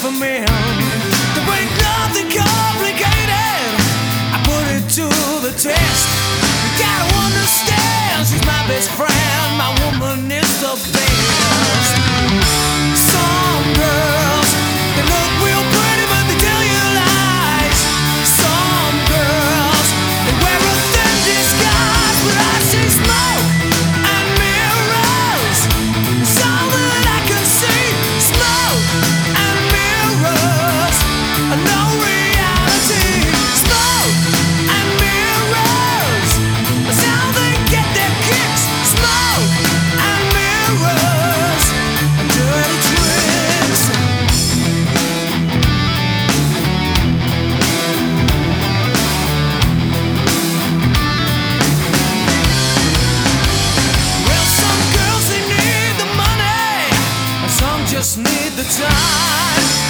for men. There ain't nothing complicated. I put it to the test. You gotta understand, she's my best friend. My woman is the best. Some girls, they look real pretty, but they tell you lies. Some girls, they wear a thin disguise, but I see smoke and mirrors. It's all that I can see. Smoke and mirrors, no reality. Smoke and mirrors, that's how they get their kicks. Smoke and mirrors, dirty tricks. Well, some girls, they need the money, and some just need the time.